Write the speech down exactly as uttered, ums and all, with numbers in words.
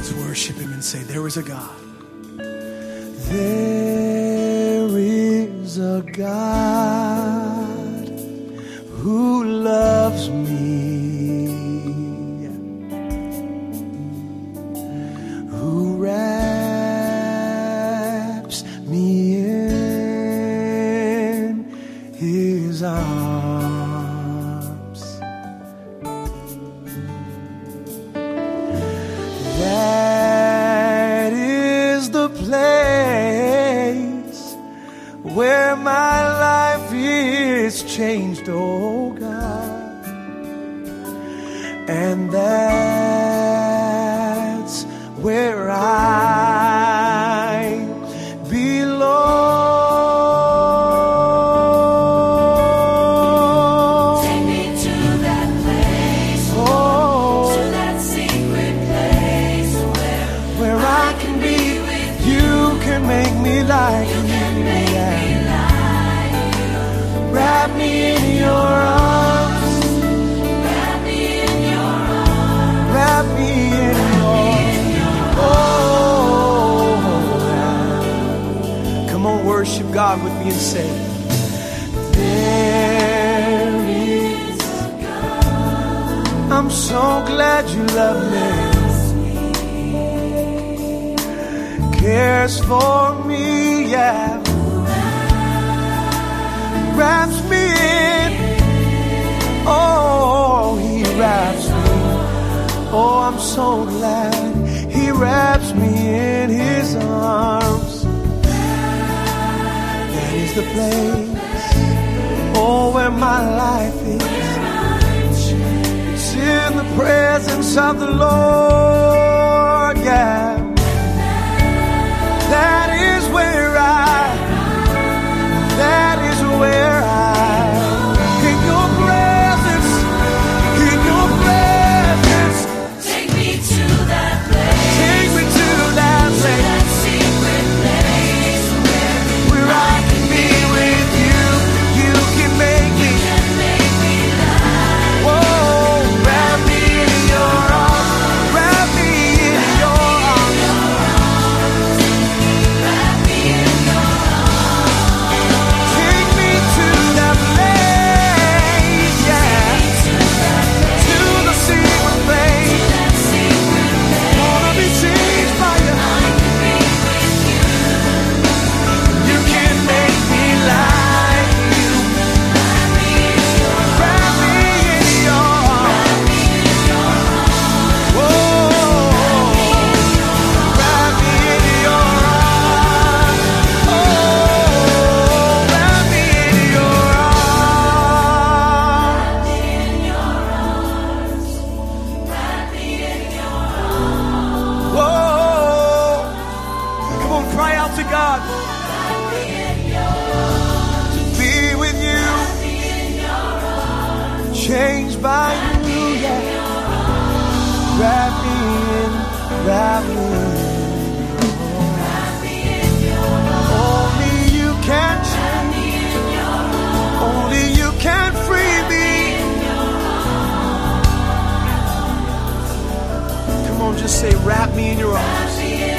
Worship him and say, there is a God. There is a God who loves me, who wraps me in his arms. That is the place where my life is changed, oh God. And that's where I belong. Take me to that place, oh, to that secret place where, where I can be with you. You can make me like you. You can make me like you. Wrap me in your arms. Wrap me in your arms. Wrap me in your arms. Oh, come on, worship God with me and say, there is a God. I'm so glad you love me. Cares for me, yeah. Wraps me in. Oh, he wraps me. Oh, I'm so glad he wraps me in his arms. That is the place, oh, where my life is. It's in the presence of the Lord, yeah. That is where I, that is where I, in your presence, in your presence. Take me to that place. Take me to that place. That secret place where, where I can be with you. You can make me. you can make me like. Whoa, wrap me in your arms. Wrap me in your arms. Wrap me in your arms. Take me to that place, yeah. To the secret place. That secret place. Wanna be changed by you. I can be with you. You can make me like you. Wrap me in your Wrap me in your arms. Whoa, wrap me in your arms. Oh, wrap me in your arms. Wrap me in your arms. Whoa, come on, cry out to God. Wrap me in your arms. Be with you, Wrap me in your arms. changed by you, yeah. Wrap me in, wrap me in. Wrap me in your arms. Only you can Wrap change, me in your arms. only you can free me. Come on, just say, wrap me in your arms. Wrap me in